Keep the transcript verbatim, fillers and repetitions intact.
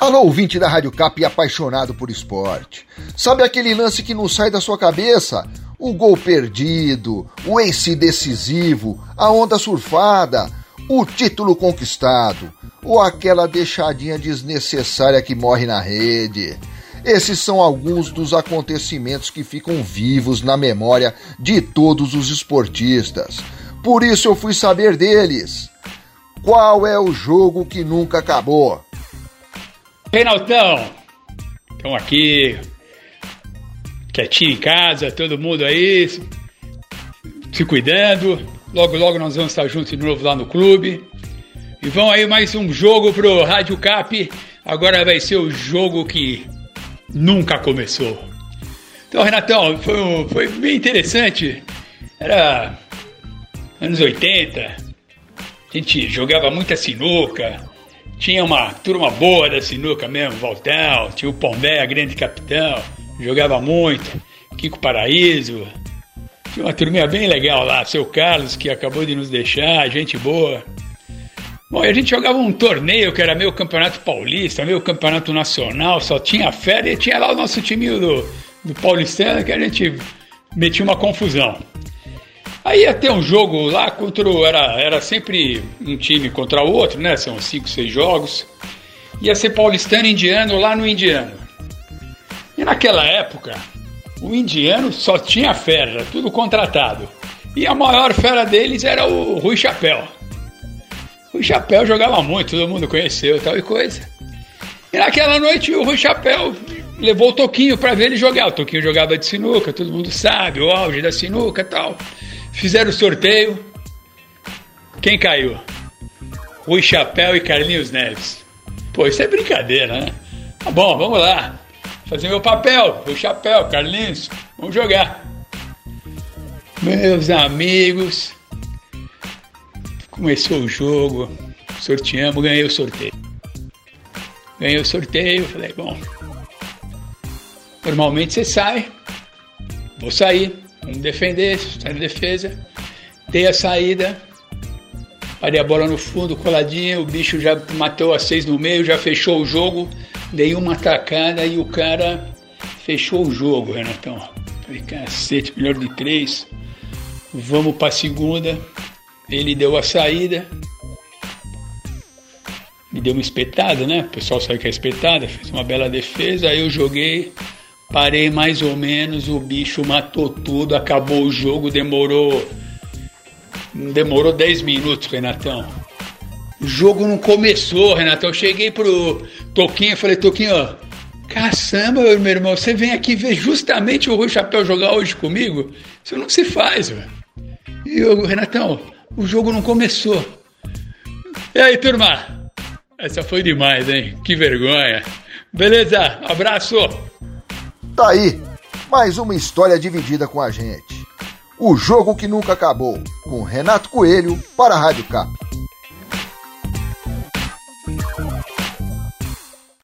Alô, ouvinte da Rádio Cap e apaixonado por esporte. Sabe aquele lance que não sai da sua cabeça? O gol perdido, o ace decisivo, a onda surfada, o título conquistado, ou aquela deixadinha desnecessária que morre na rede. Esses são alguns dos acontecimentos que ficam vivos na memória de todos os esportistas. Por isso eu fui saber deles. Qual é o jogo que nunca acabou? Reinaldão, estão aqui, quietinho em casa, todo mundo aí, se cuidando. Logo, logo nós vamos estar juntos de novo lá no clube. E vão aí mais um jogo pro Rádio Cap. Agora vai ser o jogo que nunca começou. Então, Renatão, foi, um, foi bem interessante. Era anos oitenta, a gente jogava muita sinuca. Tinha uma turma boa da sinuca mesmo, Valtão, tinha o Pombé, grande capitão, jogava muito, Kiko Paraíso. Tinha uma turminha bem legal lá, seu Carlos, que acabou de nos deixar, gente boa. Bom, e a gente jogava um torneio que era meio campeonato paulista, meio campeonato nacional, só tinha férias e tinha lá o nosso time do, do paulistano que a gente metia uma confusão. Aí ia ter um jogo lá contra o, era, era sempre um time contra o outro, né? São cinco, seis jogos. Ia ser paulistano e indiano lá no indiano. E naquela época, o indiano só tinha fera, era tudo contratado. E a maior fera deles era o Rui Chapéu. O Rui Chapéu jogava muito, todo mundo conheceu e tal e coisa. E naquela noite o Rui Chapéu levou o Toquinho para ver ele jogar. O Toquinho jogava de sinuca, todo mundo sabe, o auge da sinuca e tal. Fizeram o sorteio. Quem caiu? Rui Chapéu e Carlinhos Neves. Pô, isso é brincadeira, né? Tá bom, vamos lá. Fazer meu papel. Rui Chapéu, Carlinhos. Vamos jogar. Meus amigos. Começou o jogo. Sorteamos, ganhei o sorteio. Ganhei o sorteio. Falei, bom. Normalmente você sai. Vou sair. Vamos defender, sai na defesa. Dei a saída. Parei a bola no fundo, coladinha. O bicho já matou a seis no meio, já fechou o jogo. Dei uma tacada e o cara fechou o jogo, Renatão. Falei, cacete, melhor de três. Vamos pra segunda. Ele deu a saída. Me deu uma espetada, né? O pessoal sabe que é espetada. Fez uma bela defesa. Aí eu joguei. Parei mais ou menos, o bicho matou tudo, acabou o jogo, demorou demorou dez minutos, Renatão. O jogo não começou, Renatão. Eu cheguei pro Toquinho e falei, Toquinho, ó, caçamba, meu irmão, você vem aqui ver justamente o Rui Chapéu jogar hoje comigo? Isso não se faz, velho. E eu, Renatão, o jogo não começou. E aí, turma? Essa foi demais, hein? Que vergonha. Beleza, abraço. Tá aí, mais uma história dividida com a gente. O jogo que nunca acabou, com Renato Coelho para a Rádio Cap.